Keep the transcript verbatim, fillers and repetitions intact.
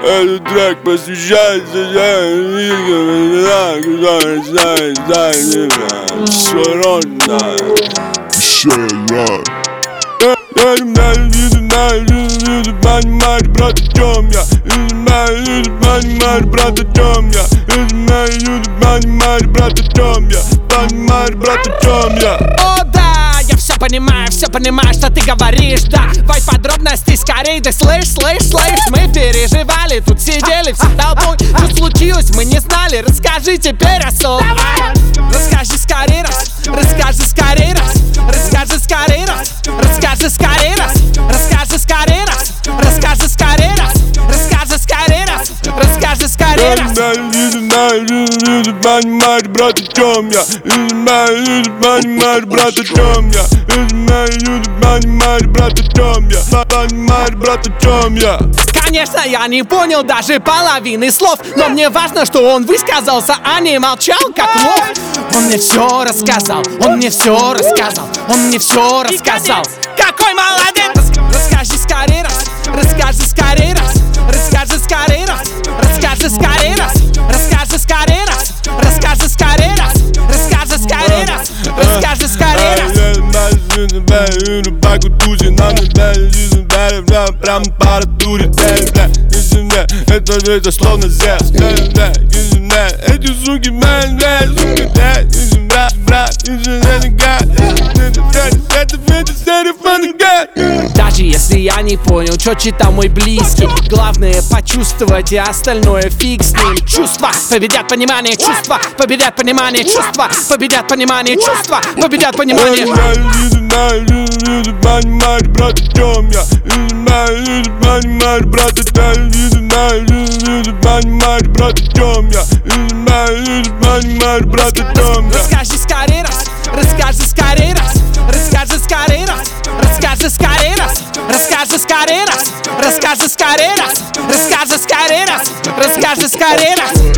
Этот трек посвящается Широтная. Я не знаю, понимаешь, брат, о чем я? Я не знаю, понимаешь, брат, о чем я? Я не знаю, понимаешь, брат, о чем я? Понимаешь, брат, о чем я? О да, я все понимаю, все понимаю, что ты говоришь. Давай подробности скорей, да слышь, слышь, слышь. Мы переживали, тут сидели все толпой. Что случилось, мы не знали, расскажи теперь особо. Расскажи скорей раз, расскажи скорей раз, расскажи скорей раз, расскажи скорей раз, расскажи скорей раз, расскажи скорей раз, расскажи скорей раз, расскажи скорей раз. Понимаешь, брат, о чем я? Понимаешь, брат, о чем я? Понимаешь, брат, о чем я? Понимаешь, брат, о чем я? Конечно, я не понял даже половины слов, но мне важно, что он высказался, а не молчал, как лох. Он мне все рассказал, он мне все рассказал, он мне все рассказал. Какой молодец! Расскажи скорей раз, расскажи скорей раз, расскажи скорей раз, расскажи скорей раз, расскажи скорей раз, расскажи скорей раз, расскажи скорей раз, расскажи скорей раз. Прям по температуре, это, это словно зевс. Эти суки, man, суки, брат, брат, даже если я не понял, что читал мой близкий, главное почувствовать, и остальное фиг с ним. Чувства победят понимание, чувства победят понимание, чувства победят понимание, чувства победят понимание. Понимаешь, брат, о чем я? Понимаешь, брат, понимаешь, брат, о чем я? Понимаешь, брат, о чем я? Расскажи скорей раз, расскажи скорей раз, расскажи скорей раз, расскажи скорей раз, расскажи скорей раз, расскажи скорей раз, расскажи скорей раз, расскажи скорей раз.